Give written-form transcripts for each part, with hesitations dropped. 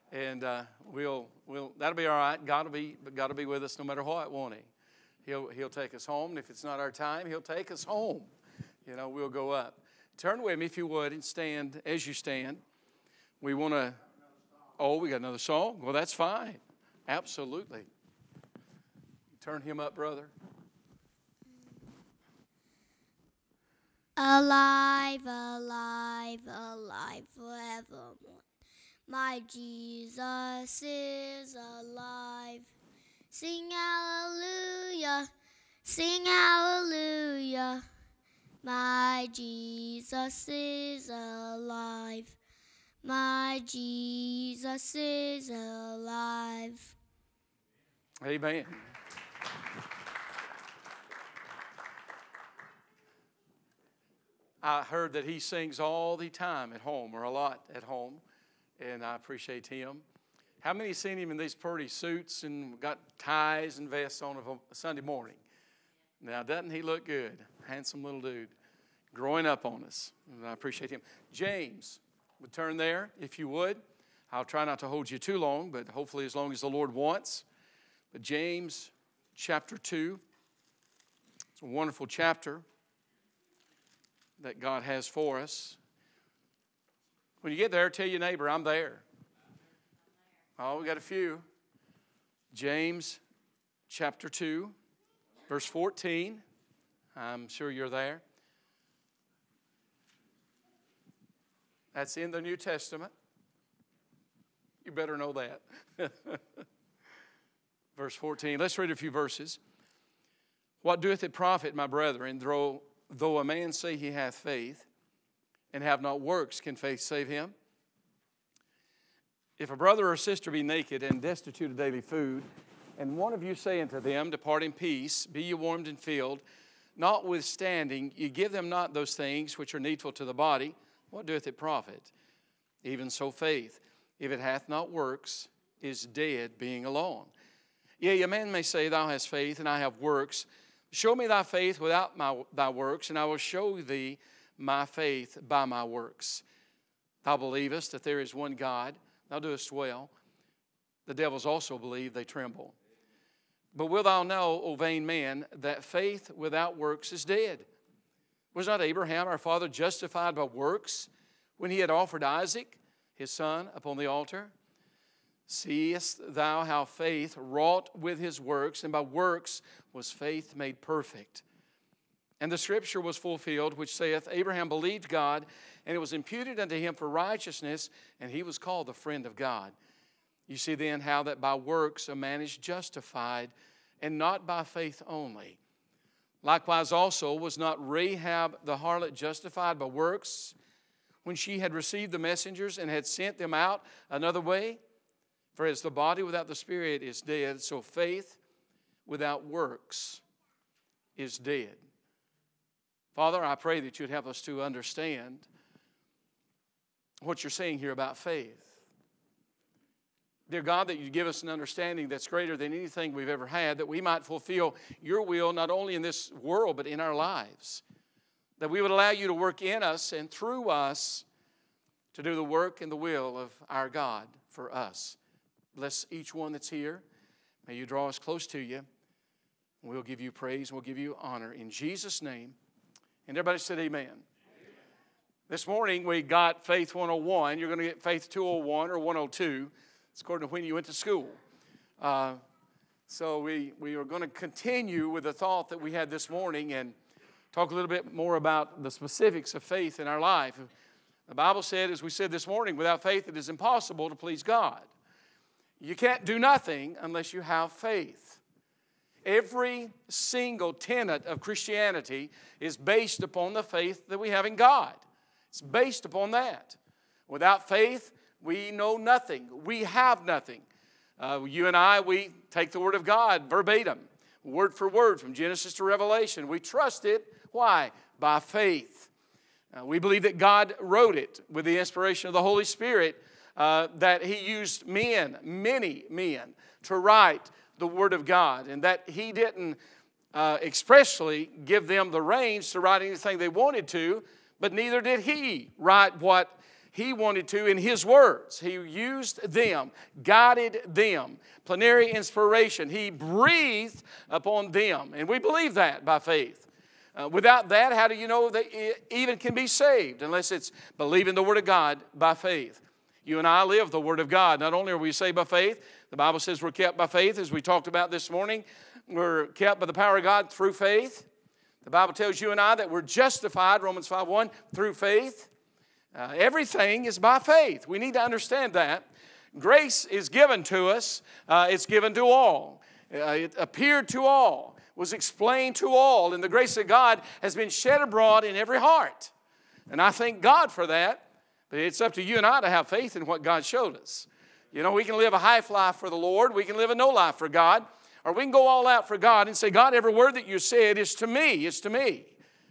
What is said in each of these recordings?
And we'll that'll be all right. God will be with us no matter what, won't He? He'll take us home. And if it's not our time, He'll take us home. We'll go up. Turn with me, if you would, and stand as you stand. We want to. Oh, we got another song? Well, that's fine. Absolutely. Turn him up, brother. Alive, alive, alive forevermore. My Jesus is alive. Sing hallelujah, sing hallelujah. My Jesus is alive. My Jesus is alive. Amen. I heard that he sings all the time at home, or a lot at home, and I appreciate him. How many seen him in these pretty suits and got ties and vests on a Sunday morning? Now, doesn't he look good? Handsome little dude, growing up on us. And I appreciate him. James would turn there, if you would. I'll try not to hold you too long, but hopefully as long as the Lord wants. But James chapter 2, it's a wonderful chapter that God has for us. When you get there, tell your neighbor, I'm there. Oh, we got a few. James chapter 2, verse 14. I'm sure you're there. That's in the New Testament. You better know that. Verse 14. Let's read a few verses. What doeth it profit, my brethren, though a man say he hath faith, and have not works, can faith save him? If a brother or sister be naked and destitute of daily food, and one of you say unto them, depart in peace, be ye warmed and filled, notwithstanding ye give them not those things which are needful to the body, what doeth it profit? Even so faith, if it hath not works, is dead, being alone. Yea, a man may say, thou hast faith, and I have works. Show me thy faith without thy works, and I will show thee my faith by my works. Thou believest that there is one God, thou doest well. The devils also believe, they tremble. But wilt thou know, O vain man, that faith without works is dead? Was not Abraham our father justified by works when he had offered Isaac, his son, upon the altar? Seest thou how faith wrought with his works, and by works was faith made perfect? And the scripture was fulfilled, which saith, Abraham believed God, and it was imputed unto him for righteousness, and he was called the friend of God. You see then how that by works a man is justified, and not by faith only. Likewise also was not Rahab the harlot justified by works, when she had received the messengers and had sent them out another way? For as the body without the spirit is dead, so faith without works is dead. Father, I pray that you'd help us to understand what you're saying here about faith. Dear God, that you give us an understanding that's greater than anything we've ever had, that we might fulfill your will not only in this world but in our lives. That we would allow you to work in us and through us to do the work and the will of our God for us. Bless each one that's here. May you draw us close to you. We'll give you praise and we'll give you honor in Jesus' name. And everybody said amen. This morning we got Faith 101. You're going to get Faith 201 or 102. It's according to when you went to school. So we are going to continue with the thought that we had this morning and talk a little bit more about the specifics of faith in our life. The Bible said, as we said this morning, without faith it is impossible to please God. You can't do nothing unless you have faith. Every single tenet of Christianity is based upon the faith that we have in God. It's based upon that. Without faith, we know nothing. We have nothing. You and I, we take the Word of God verbatim, word for word, from Genesis to Revelation. We trust it. Why? By faith. We believe that God wrote it with the inspiration of the Holy Spirit, that He used men, many men, to write the Word of God, and that He didn't expressly give them the reins to write anything they wanted to, but neither did He write what He wanted to in His words. He used them, guided them. Plenary inspiration. He breathed upon them. And we believe that by faith. Without that, how do you know that it even can be saved? Unless it's believing the Word of God by faith. You and I live the Word of God. Not only are we saved by faith, the Bible says we're kept by faith, as we talked about this morning. We're kept by the power of God through faith. The Bible tells you and I that we're justified, Romans 5:1, through faith. Everything is by faith. We need to understand that. Grace is given to us. It's given to all. It appeared to all, was explained to all, and the grace of God has been shed abroad in every heart. And I thank God for that. But it's up to you and I to have faith in what God showed us. You know, we can live a half life for the Lord. We can live a no life for God. Or we can go all out for God and say, God, every word that you said is to me. It's to me.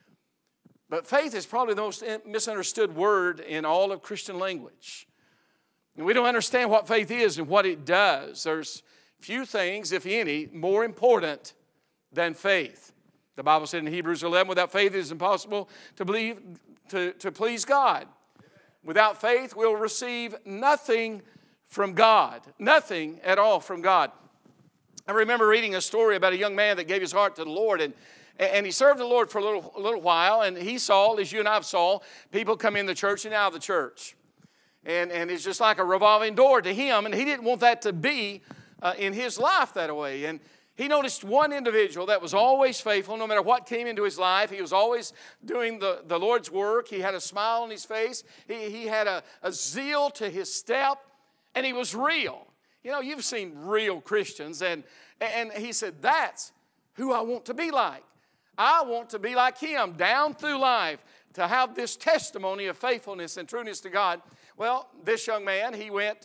But faith is probably the most misunderstood word in all of Christian language. And we don't understand what faith is and what it does. There's few things, if any, more important than faith. The Bible said in Hebrews 11, without faith it is impossible to believe, to please God. Without faith, we'll receive nothing from God. Nothing at all from God. I remember reading a story about a young man that gave his heart to the Lord, and he served the Lord for a little while, and he saw, as you and I saw, people come in the church and out of the church. And it's just like a revolving door to him, and he didn't want that to be in his life that way. And he noticed one individual that was always faithful, no matter what came into his life. He was always doing the Lord's work. He had a smile on his face. He had a zeal to his step, and he was real. You know, you've seen real Christians, and he said, that's who I want to be like. I want to be like him down through life, to have this testimony of faithfulness and trueness to God. Well, this young man, he went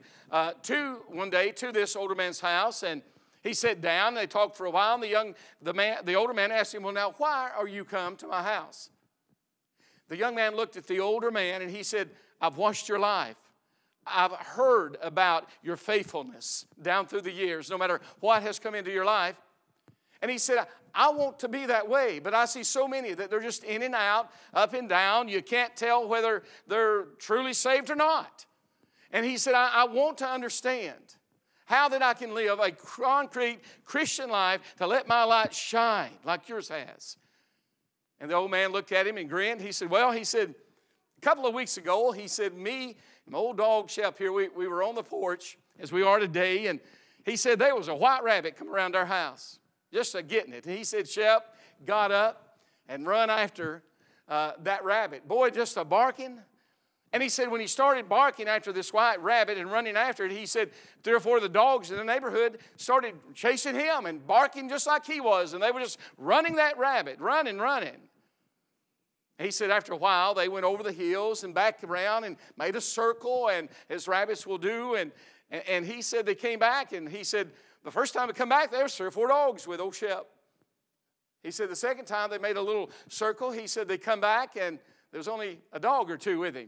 one day to this older man's house, and he sat down, and they talked for a while, and the older man asked him, well, now, why are you come to my house? The young man looked at the older man, and he said, I've watched your life. I've heard about your faithfulness down through the years, no matter what has come into your life. And he said, I want to be that way, but I see so many that they're just in and out, up and down. You can't tell whether they're truly saved or not. And he said, I want to understand how that I can live a concrete Christian life to let my light shine like yours has. And the old man looked at him and grinned. He said, a couple of weeks ago, he said, me and my old dog Shep here, we were on the porch as we are today, and he said there was a white rabbit come around our house, just getting it. And he said Shep got up and run after that rabbit. Boy, just a barking. And he said when he started barking after this white rabbit and running after it, he said 3 or 4 of the dogs in the neighborhood started chasing him and barking just like he was. And they were just running that rabbit, running. He said after a while, they went over the hills and back around and made a circle, and as rabbits will do. And he said they came back, and he said the first time they come back, there was 3 or 4 dogs with old Shep. He said the second time they made a little circle, he said they come back, and there was only a dog or 2 with him.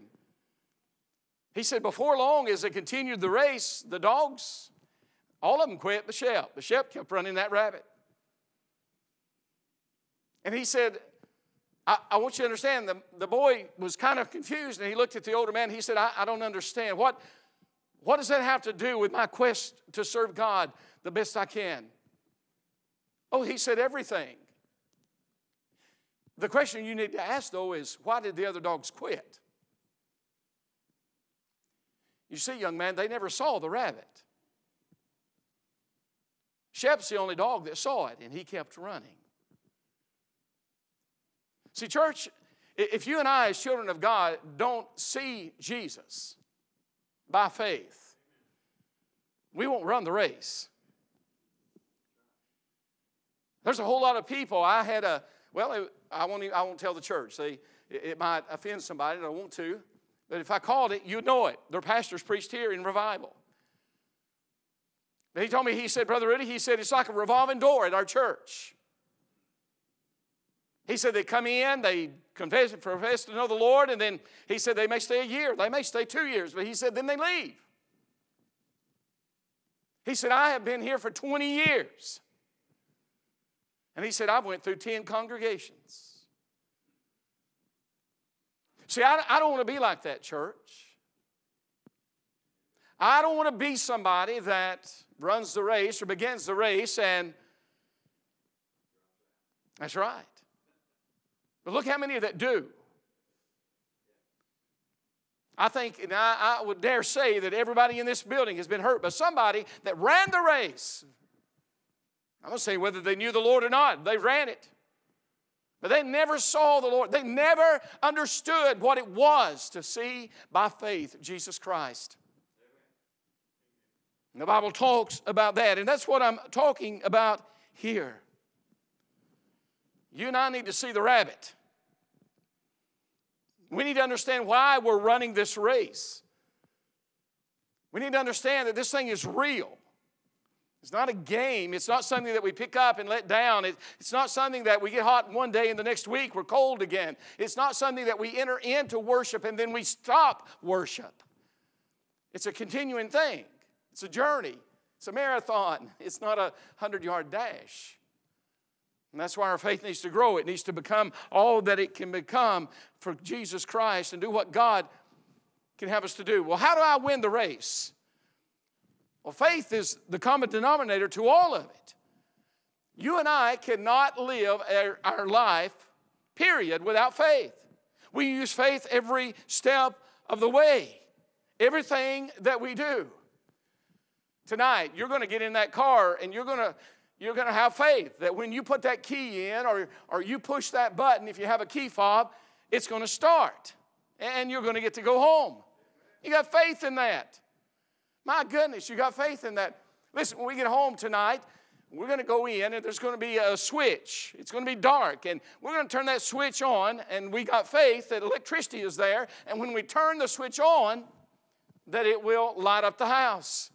He said before long, as they continued the race, the dogs, all of them quit but Shep. The Shep kept running that rabbit. And he said, I want you to understand, the boy was kind of confused, and he looked at the older man. He said, I don't understand. What does that have to do with my quest to serve God the best I can? Oh, he said, everything. The question you need to ask, though, is why did the other dogs quit? You see, young man, they never saw the rabbit. Shep's the only dog that saw it, and he kept running. See, church, if you and I as children of God don't see Jesus by faith, we won't run the race. There's a whole lot of people. I won't tell the church. It might offend somebody, and I want to. But if I called it, you'd know it. Their pastors preached here in revival. But he told me, he said, Brother Rudy, he said, it's like a revolving door at our church. He said they come in, they profess to know the Lord, and then he said they may stay a year, they may stay 2 years, but he said then they leave. He said, I have been here for 20 years. And he said, I've went through 10 congregations. See, I don't want to be like that, church. I don't want to be somebody that runs the race or begins the race and that's right. But look how many that do. I think, and I would dare say that everybody in this building has been hurt by somebody that ran the race. I'm going to say whether they knew the Lord or not, they ran it. But they never saw the Lord. They never understood what it was to see by faith Jesus Christ. And the Bible talks about that, and that's what I'm talking about here. You and I need to see the rabbit. We need to understand why we're running this race. We need to understand that this thing is real. It's not a game. It's not something that we pick up and let down. It's not something that we get hot one day and the next week we're cold again. It's not something that we enter into worship and then we stop worship. It's a continuing thing. It's a journey. It's a marathon. It's not a 100-yard dash. And that's why our faith needs to grow. It needs to become all that it can become for Jesus Christ and do what God can have us to do. Well, how do I win the race? Well, faith is the common denominator to all of it. You and I cannot live our life, period, without faith. We use faith every step of the way, everything that we do. Tonight, you're going to get in that car and you're going to have faith that when you put that key in or you push that button, if you have a key fob, it's going to start and you're going to get to go home. You got faith in that. My goodness, you got faith in that. Listen, when we get home tonight, we're going to go in and there's going to be a switch. It's going to be dark and we're going to turn that switch on and we got faith that electricity is there and when we turn the switch on, that it will light up the house.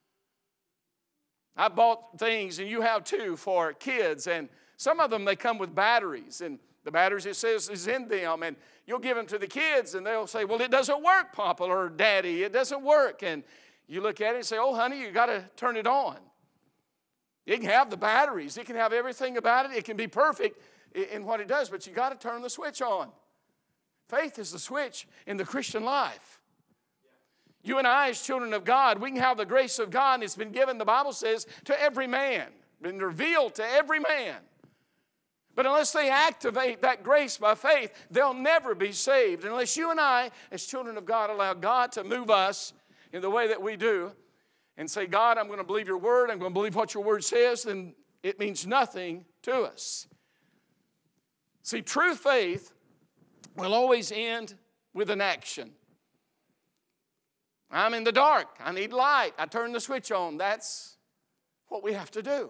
I bought things, and you have too, for kids, and some of them, they come with batteries, and the batteries, it says, is in them, and you'll give them to the kids, and they'll say, well, it doesn't work, Papa or Daddy, it doesn't work, and you look at it and say, oh, honey, you got to turn it on. It can have the batteries, it can have everything about it, it can be perfect in what it does, but you got to turn the switch on. Faith is the switch in the Christian life. You and I, as children of God, we can have the grace of God, and it's been given, the Bible says, to every man, been revealed to every man. But unless they activate that grace by faith, they'll never be saved. Unless you and I, as children of God, allow God to move us in the way that we do and say, God, I'm going to believe your word, I'm going to believe what your word says, then it means nothing to us. See, true faith will always end with an action. I'm in the dark. I need light. I turn the switch on. That's what we have to do.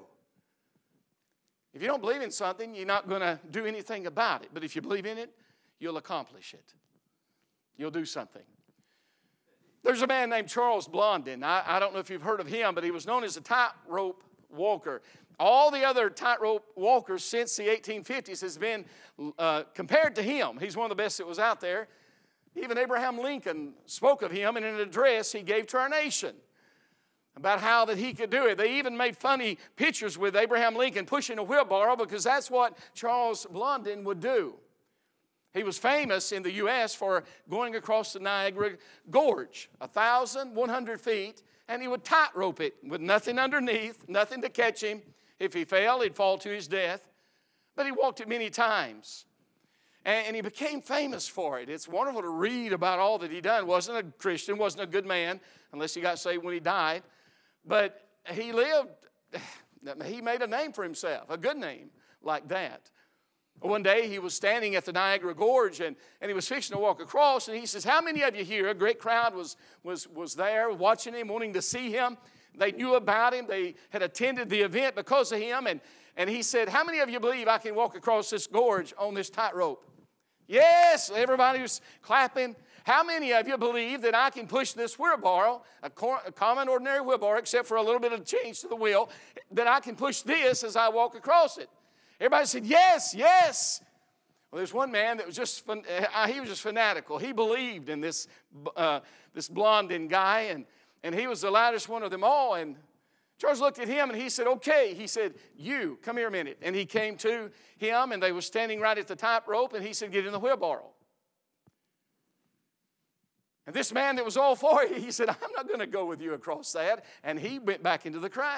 If you don't believe in something, you're not going to do anything about it. But if you believe in it, you'll accomplish it. You'll do something. There's a man named Charles Blondin. I don't know if you've heard of him, but he was known as a tightrope walker. All the other tightrope walkers since the 1850s has been compared to him. He's one of the best that was out there. Even Abraham Lincoln spoke of him in an address he gave to our nation about how that he could do it. They even made funny pictures with Abraham Lincoln pushing a wheelbarrow because that's what Charles Blondin would do. He was famous in the U.S. for going across the Niagara Gorge, 1,100 feet, and he would tightrope it with nothing underneath, nothing to catch him. If he fell, he'd fall to his death. But he walked it many times. And he became famous for it. It's wonderful to read about all that he done. Wasn't a Christian, wasn't a good man, unless he got saved when he died. But he lived, he made a name for himself, a good name like that. One day he was standing at the Niagara Gorge and he was fixing to walk across and he says, how many of you here, a great crowd was there watching him, wanting to see him. They knew about him. They had attended the event because of him. And he said, how many of you believe I can walk across this gorge on this tightrope? Yes, everybody was clapping. How many of you believe that I can push this wheelbarrow, a common ordinary wheelbarrow, except for a little bit of change to the wheel, that I can push this as I walk across it? Everybody said, yes, yes. Well, there's one man that was just fanatical. He believed in this Blondin guy, and he was the loudest one of them all. And Charles looked at him and he said, okay. He said, you, come here a minute. And he came to him and they were standing right at the tightrope and he said, get in the wheelbarrow. And this man that was all for it, he said, I'm not going to go with you across that. And he went back into the crowd.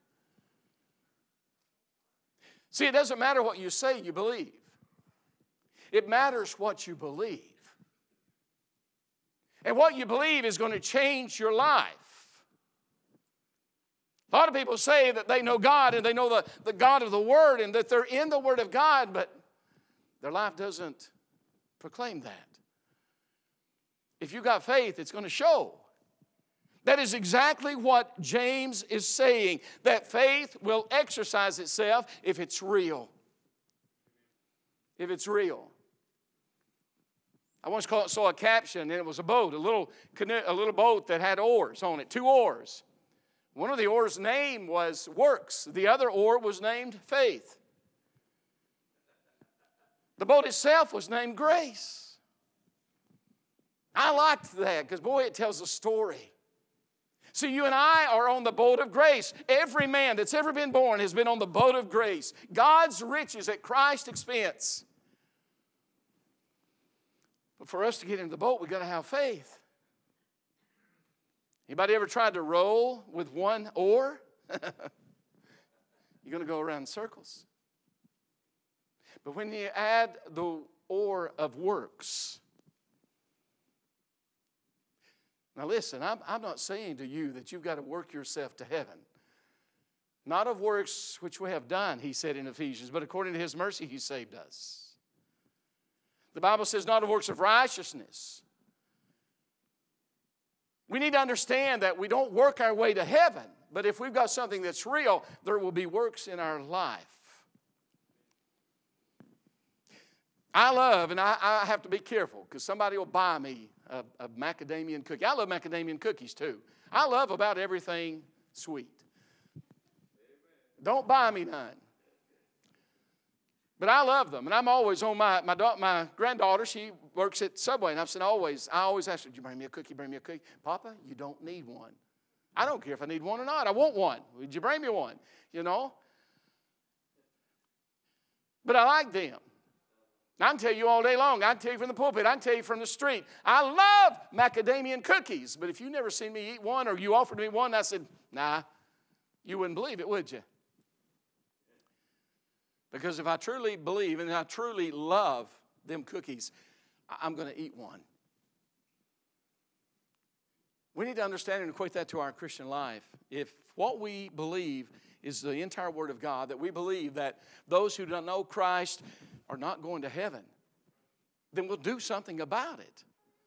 See, it doesn't matter what you say you believe. It matters what you believe. And what you believe is going to change your life. A lot of people say that they know God and they know the God of the Word and that they're in the Word of God, but their life doesn't proclaim that. If you've got faith, it's going to show. That is exactly what James is saying, that faith will exercise itself if it's real. If it's real. I once saw a caption, and it was a boat, a little boat that had oars on it, 2 oars. One of the oars' name was works. The other oar was named faith. The boat itself was named grace. I liked that because, boy, it tells a story. See, you and I are on the boat of grace. Every man that's ever been born has been on the boat of grace. God's riches at Christ's expense. But for us to get into the boat, we've got to have faith. Anybody ever tried to row with one oar? You're going to go around in circles. But when you add the oar of works. Now listen, I'm not saying to you that you've got to work yourself to heaven. Not of works which we have done, he said in Ephesians, but according to his mercy he saved us. The Bible says not of works of righteousness. We need to understand that we don't work our way to heaven, but if we've got something that's real, there will be works in our life. I love, and I have to be careful because somebody will buy me a macadamia cookie. I love macadamia cookies too. I love about everything sweet. Don't buy me none. But I love them, and I'm always on my granddaughter. She works at Subway, and I always ask her, "Did you bring me a cookie? Bring me a cookie, Papa? You don't need one. I don't care if I need one or not. I want one. Would you bring me one? You know." But I like them. I can tell you all day long. I can tell you from the pulpit. I can tell you from the street. I love macadamia cookies. But if you never seen me eat one, or you offered me one, I said, "Nah," you wouldn't believe it, would you? Because if I truly believe and I truly love them cookies, I'm going to eat one. We need to understand and equate that to our Christian life. If what we believe is the entire Word of God, that we believe that those who don't know Christ are not going to heaven, then we'll do something about it.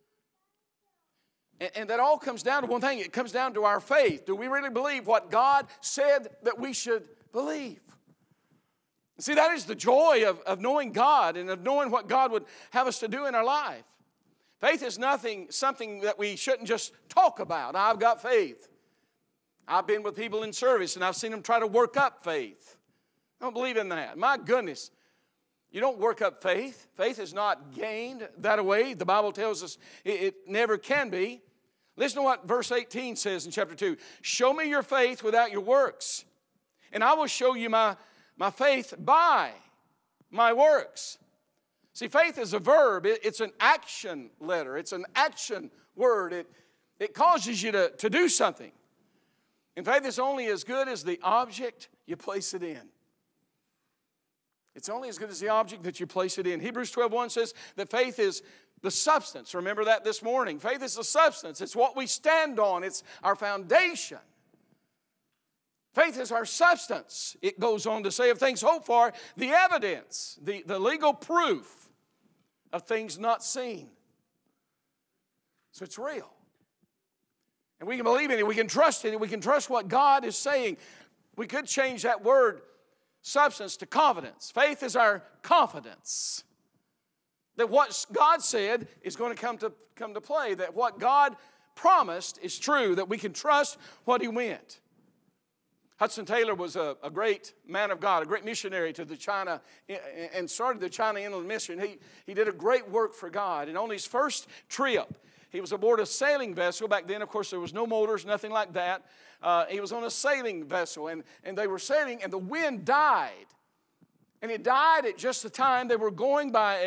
And that all comes down to one thing. It comes down to our faith. Do we really believe what God said that we should believe? See, that is the joy of knowing God and of knowing what God would have us to do in our life. Faith is something that we shouldn't just talk about. I've got faith. I've been with people in service and I've seen them try to work up faith. I don't believe in that. My goodness, you don't work up faith. Faith is not gained that way. The Bible tells us it never can be. Listen to what verse 18 says in chapter 2. Show me your faith without your works, and I will show you my faith by my works. See, faith is a verb. It's an action letter. It's an action word. It causes you to do something. And faith is only as good as the object you place it in. It's only as good as the object that you place it in. Hebrews 12:1 says that faith is the substance. Remember that this morning. Faith is the substance. It's what we stand on. It's our foundation. Faith is our substance. It goes on to say of things hoped for, the evidence, the legal proof of things not seen. So it's real. And we can believe in it. We can trust in it. We can trust what God is saying. We could change that word substance to confidence. Faith is our confidence that what God said is going to come to play, that what God promised is true, that we can trust what He meant. Hudson Taylor was a great man of God, a great missionary to the China, and started the China Inland Mission. He did a great work for God. And on his first trip, he was aboard a sailing vessel. Back then, of course, there was no motors, nothing like that. He was on a sailing vessel, and they were sailing, and the wind died. And it died at just the time they were going by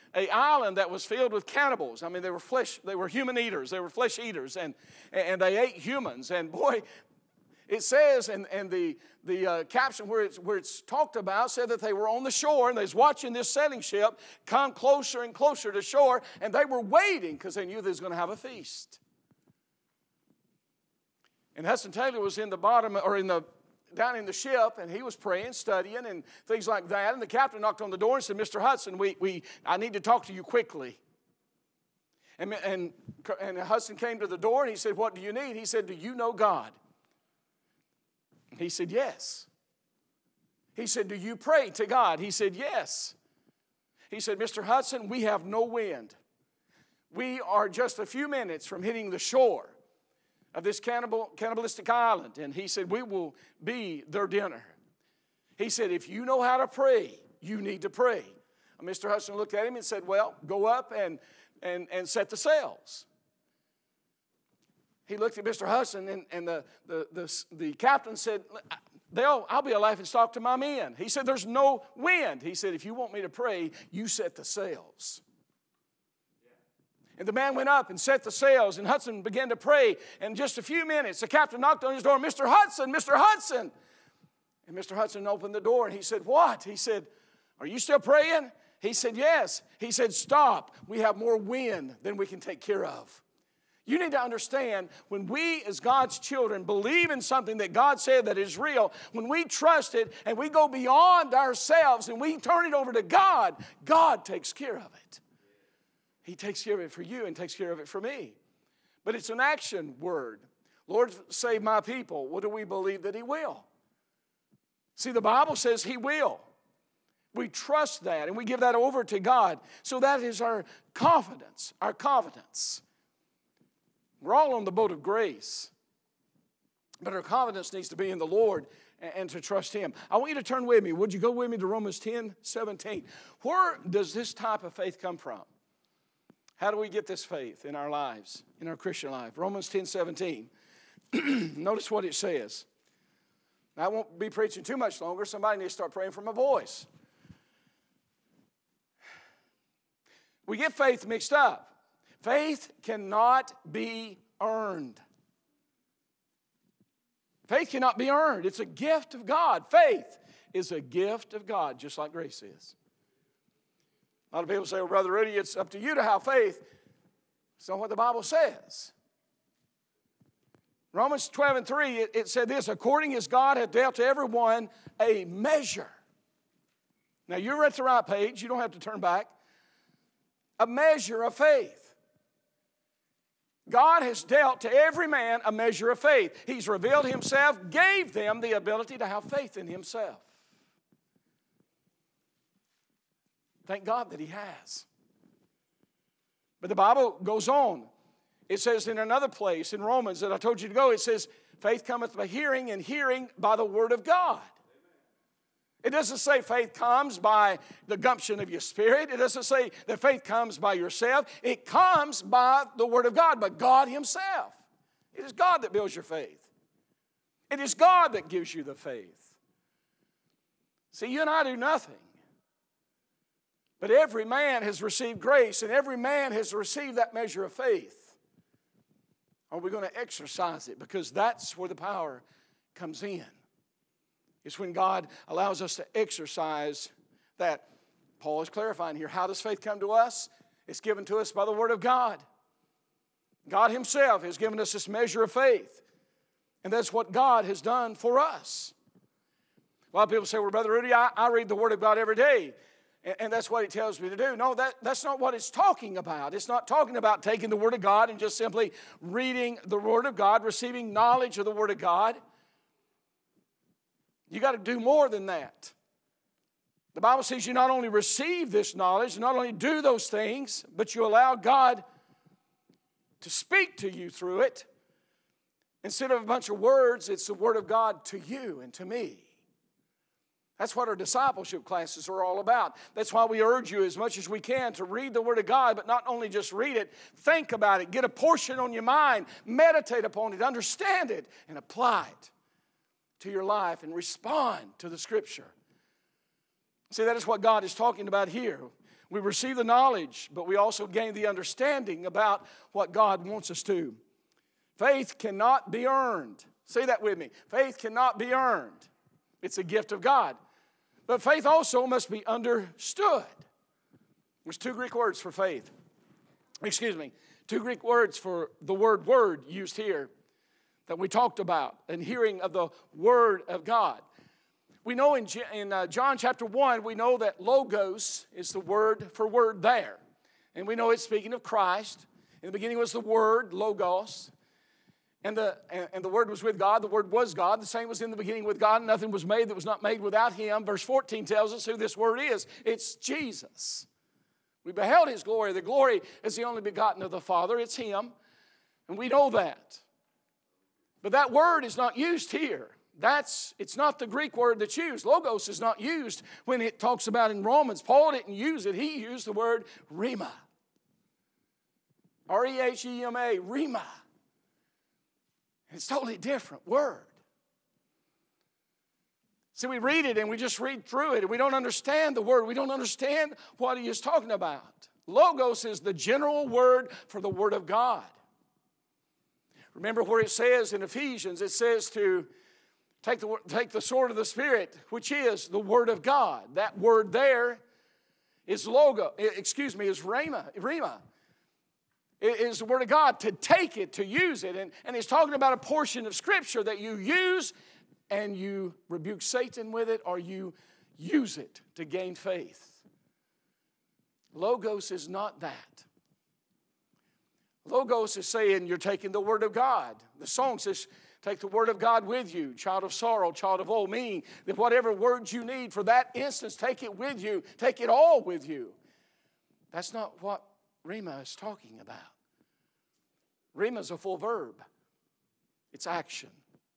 an island that was filled with cannibals. I mean, they were human eaters, they were flesh eaters, and they ate humans. And boy, it says, and the caption where it's talked about said that they were on the shore and they was watching this sailing ship come closer and closer to shore, and they were waiting because they knew they was going to have a feast. And Hudson Taylor was in the bottom, or down in the ship, and he was praying, studying, and things like that. And the captain knocked on the door and said, "Mr. Hudson, I need to talk to you quickly." And Hudson came to the door and he said, "What do you need?" He said, "Do you know God?" He said, "Yes." He said, "Do you pray to God?" He said, "Yes." He said, "Mr. Hudson, we have no wind. We are just a few minutes from hitting the shore of this cannibalistic island." And he said, "We will be their dinner." He said, "If you know how to pray, you need to pray." And Mr. Hudson looked at him and said, "Well, go up and set the sails." He looked at Mr. Hudson, and the captain said, "I'll be a laughing stock to my men." He said, "There's no wind." He said, "If you want me to pray, you set the sails." And the man went up and set the sails, and Hudson began to pray. In just a few minutes, the captain knocked on his door, "Mr. Hudson, Mr. Hudson." And Mr. Hudson opened the door, and he said, "What?" He said, "Are you still praying?" He said, "Yes." He said, "Stop. We have more wind than we can take care of." You need to understand, when we as God's children believe in something that God said that is real, when we trust it and we go beyond ourselves and we turn it over to God, God takes care of it. He takes care of it for you and takes care of it for me. But it's an action word. "Lord, save my people." What do we believe that He will? See, the Bible says He will. We trust that and we give that over to God. So that is our confidence, our confidence. We're all on the boat of grace, but our confidence needs to be in the Lord and to trust Him. I want you to turn with me. Would you go with me to Romans 10:17? Where does this type of faith come from? How do we get this faith in our lives, in our Christian life? Romans 10:17. Notice what it says. Now, I won't be preaching too much longer. Somebody needs to start praying for my voice. We get faith mixed up. Faith cannot be earned. Faith cannot be earned. It's a gift of God. Faith is a gift of God, just like grace is. A lot of people say, "Well, Brother Rudy, it's up to you to have faith." It's not what the Bible says. Romans 12:3, it said this, "According as God hath dealt to everyone a measure." Now, you're at the right page. You don't have to turn back. A measure of faith. God has dealt to every man a measure of faith. He's revealed Himself, gave them the ability to have faith in Himself. Thank God that He has. But the Bible goes on. It says in another place in Romans that I told you to go, it says, "Faith cometh by hearing, and hearing by the Word of God." It doesn't say faith comes by the gumption of your spirit. It doesn't say that faith comes by yourself. It comes by the Word of God, by God Himself. It is God that builds your faith. It is God that gives you the faith. See, you and I do nothing. But every man has received grace, and every man has received that measure of faith. Are we going to exercise it? Because that's where the power comes in. It's when God allows us to exercise that. Paul is clarifying here. How does faith come to us? It's given to us by the Word of God. God Himself has given us this measure of faith. And that's what God has done for us. A lot of people say, "Well, Brother Rudy, I read the Word of God every day, and that's what He tells me to do." No, that's not what it's talking about. It's not talking about taking the Word of God and just simply reading the Word of God, receiving knowledge of the Word of God. You got to do more than that. The Bible says you not only receive this knowledge, not only do those things, but you allow God to speak to you through it. Instead of a bunch of words, it's the Word of God to you and to me. That's what our discipleship classes are all about. That's why we urge you as much as we can to read the Word of God, but not only just read it, think about it, get a portion on your mind, meditate upon it, understand it, and apply it to your life and respond to the Scripture. See, that is what God is talking about here. We receive the knowledge, but we also gain the understanding about what God wants us to. Faith cannot be earned. Say that with me. Faith cannot be earned. It's a gift of God. But faith also must be understood. There's two Greek words for faith. Two Greek words for the word used here that we talked about, and hearing of the Word of God. We know in John chapter 1, we know that logos is the word for word there. And we know it's speaking of Christ. In the beginning was the Word, logos. And the Word was with God. The Word was God. The same was in the beginning with God. Nothing was made that was not made without Him. Verse 14 tells us who this Word is. It's Jesus. We beheld His glory. The glory is the only begotten of the Father. It's Him. And we know that. But that word is not used here. It's not the Greek word that's used. Logos is not used when it talks about in Romans. Paul didn't use it. He used the word rhema. R-E-H-E-M-A, rhema. It's a totally different word. See, we read it and we just read through it and we don't understand the word. We don't understand what he is talking about. Logos is the general word for the Word of God. Remember where it says in Ephesians, it says to take the sword of the Spirit, which is the Word of God. That word there is rhema. It is the Word of God, to take it, to use it. And he's talking about a portion of Scripture that you use and you rebuke Satan with it, or you use it to gain faith. Logos is not that. Logos is saying you're taking the Word of God. The song says, take the Word of God with you, child of sorrow, child of woe, meaning that whatever words you need for that instance, take it with you. Take it all with you. That's not what rhema is talking about. Rhema is a full verb. It's action.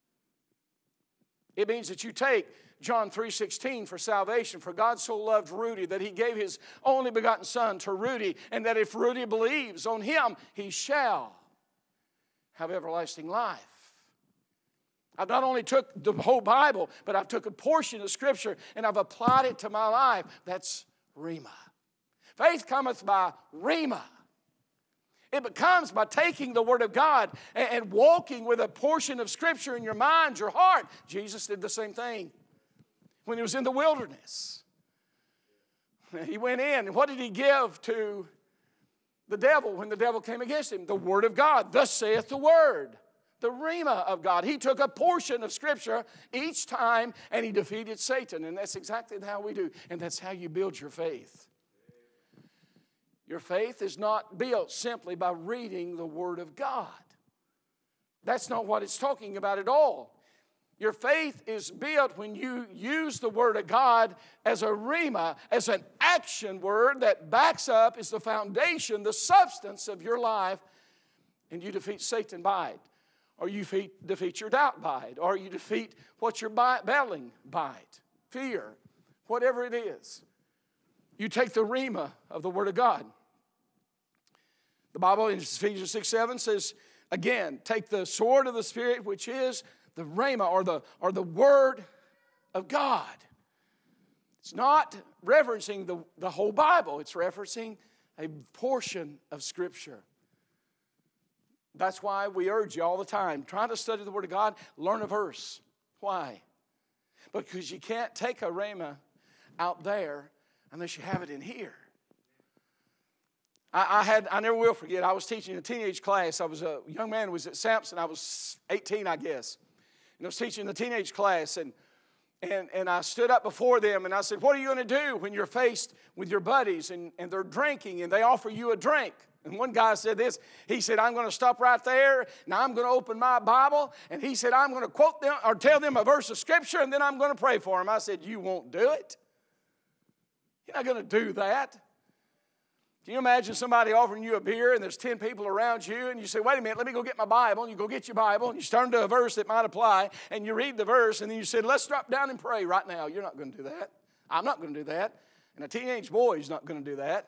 It means that you take John 3:16 for salvation. For God so loved Rudy that he gave his only begotten son to Rudy, and that if Rudy believes on him, he shall have everlasting life. I've not only took the whole Bible, but I've took a portion of Scripture and I've applied it to my life. That's rhema. Faith cometh by rhema. It becomes by taking the Word of God and walking with a portion of Scripture in your mind, your heart. Jesus did the same thing when he was in the wilderness. He went in, and what did he give to the devil when the devil came against him? The Word of God. Thus saith the Word. The rhema of God. He took a portion of Scripture each time, and he defeated Satan. And that's exactly how we do. And that's how you build your faith. Your faith is not built simply by reading the Word of God. That's not what it's talking about at all. Your faith is built when you use the Word of God as a rhema, as an action word that backs up, is the foundation, the substance of your life, and you defeat Satan by it. Or you defeat your doubt by it. Or you defeat what you're battling by it. Fear. Whatever it is. You take the rhema of the Word of God. The Bible in Ephesians 6:7 says, again, take the sword of the Spirit, which is the rhema, or the Word of God. It's not referencing the whole Bible. It's referencing a portion of Scripture. That's why we urge you all the time, try to study the Word of God, learn a verse. Why? Because you can't take a rhema out there unless you have it in here. I never will forget, I was teaching a teenage class. I was a young man who was at Samson. I was 18, I guess. And I was teaching the teenage class, and I stood up before them, and I said, what are you going to do when you're faced with your buddies, and they're drinking, and they offer you a drink? And one guy said this. He said, I'm going to stop right there. Now I'm going to open my Bible. And he said, I'm going to quote them or tell them a verse of Scripture, and then I'm going to pray for them. I said, you won't do it. You're not going to do that. Can you imagine somebody offering you a beer and there's 10 people around you and you say, wait a minute, let me go get my Bible. And you go get your Bible and you turn to a verse that might apply and you read the verse and then you said, let's drop down and pray right now. You're not going to do that. I'm not going to do that. And a teenage boy is not going to do that.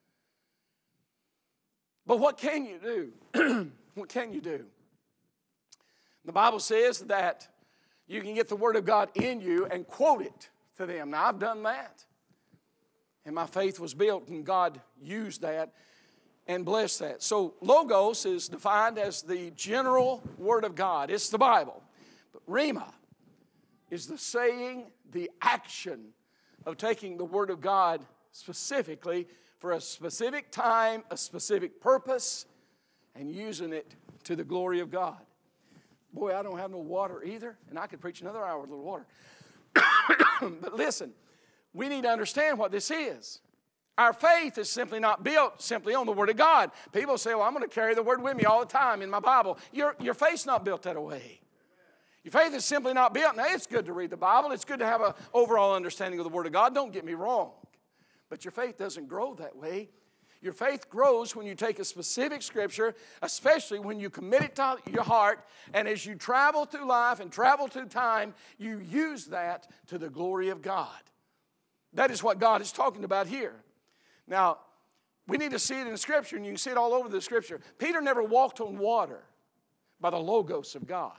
But what can you do? What can you do? The Bible says that you can get the Word of God in you and quote it to them. Now, I've done that. And my faith was built, and God used that and blessed that. So Logos is defined as the general Word of God. It's the Bible. But Rhema is the saying, the action of taking the Word of God specifically for a specific time, a specific purpose, and using it to the glory of God. Boy, I don't have no water either, and I could preach another hour with a little water. But listen, we need to understand what this is. Our faith is simply not built simply on the Word of God. People say, well, I'm going to carry the Word with me all the time in my Bible. Your faith's not built that way. Your faith is simply not built. Now, it's good to read the Bible. It's good to have an overall understanding of the Word of God. Don't get me wrong. But your faith doesn't grow that way. Your faith grows when you take a specific scripture, especially when you commit it to your heart, and as you travel through life and travel through time, you use that to the glory of God. That is what God is talking about here. Now, we need to see it in Scripture, and you can see it all over the Scripture. Peter never walked on water by the Logos of God.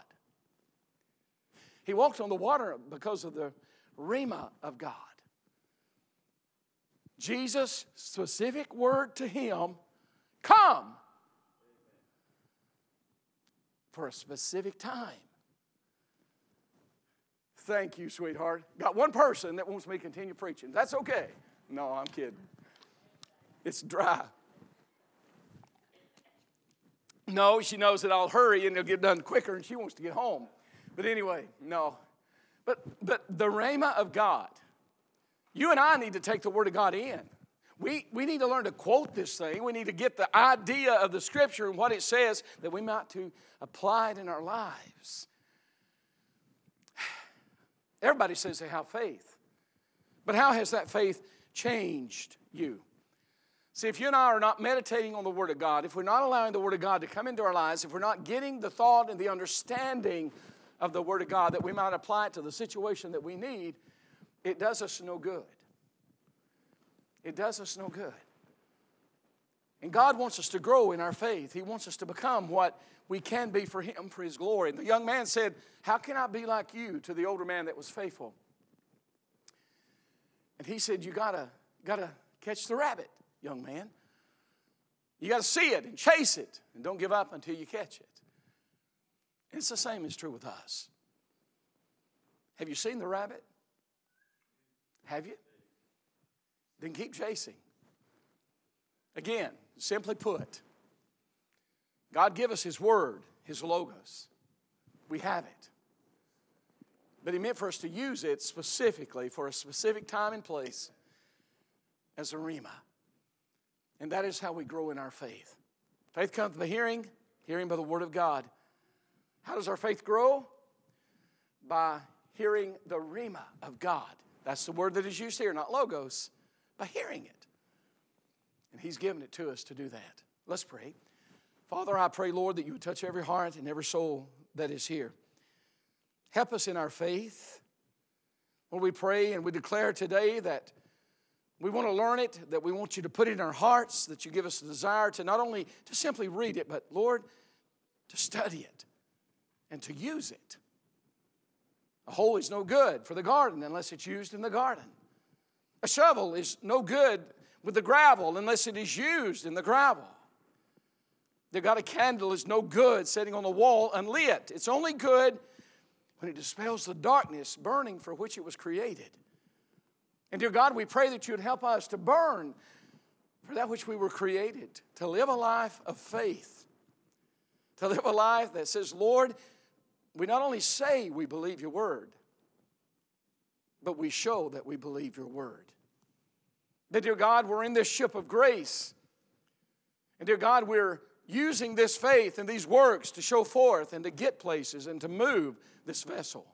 He walked on the water because of the Rhema of God. Jesus' specific word to him, come, for a specific time. Thank you, sweetheart. Got one person that wants me to continue preaching. That's okay. No, I'm kidding. It's dry. No, she knows that I'll hurry and it'll get done quicker, and she wants to get home. But anyway, no. But the Rhema of God, you and I need to take the Word of God in. We need to learn to quote this thing. We need to get the idea of the Scripture and what it says that we might to apply it in our lives. Everybody says they have faith. But how has that faith changed you? See, if you and I are not meditating on the Word of God, if we're not allowing the Word of God to come into our lives, if we're not getting the thought and the understanding of the Word of God that we might apply it to the situation that we need, it does us no good. It does us no good. And God wants us to grow in our faith. He wants us to become what we can be for Him, for His glory. And the young man said, how can I be like you, to the older man that was faithful? And he said, you gotta catch the rabbit, young man. You got to see it and chase it, and don't give up until you catch it. And it's the same is true with us. Have you seen the rabbit? Have you? Then keep chasing. Again, simply put, God give us His Word, His Logos. We have it. But He meant for us to use it specifically for a specific time and place as a rhema. And that is how we grow in our faith. Faith comes by hearing, hearing by the Word of God. How does our faith grow? By hearing the rhema of God. That's the word that is used here, not logos, by hearing it. And He's given it to us to do that. Let's pray. Father, I pray, Lord, that You would touch every heart and every soul that is here. Help us in our faith. Lord, we pray and we declare today that we want to learn it, that we want You to put it in our hearts, that You give us the desire to not only to simply read it, but, Lord, to study it and to use it. A hoe is no good for the garden unless it's used in the garden. A shovel is no good with the gravel unless it is used in the gravel. Dear God, a candle is no good sitting on the wall unlit. It's only good when it dispels the darkness burning for which it was created. And dear God, we pray that You would help us to burn for that which we were created, to live a life of faith, to live a life that says, Lord, we not only say we believe Your Word, but we show that we believe Your Word. That, dear God, we're in this ship of grace. And, dear God, we're using this faith and these works to show forth and to get places and to move this vessel.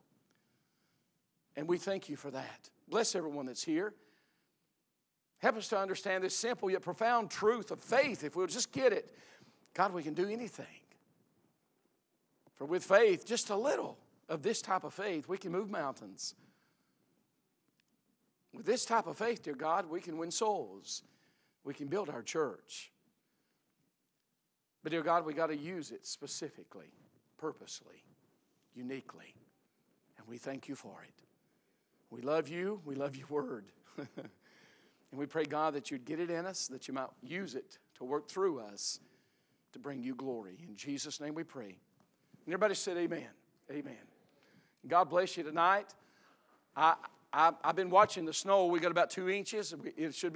And we thank You for that. Bless everyone that's here. Help us to understand this simple yet profound truth of faith. If we'll just get it, God, we can do anything. For with faith, just a little of this type of faith, we can move mountains. With this type of faith, dear God, we can win souls. We can build our church. But, dear God, we got to use it specifically, purposely, uniquely. And we thank You for it. We love You. We love Your Word. And we pray, God, that you'd get it in us, that you might use it to work through us to bring you glory. In Jesus' name we pray. And everybody said amen. Amen. God bless you tonight. I've been watching the snow. We got about 2 inches. It should be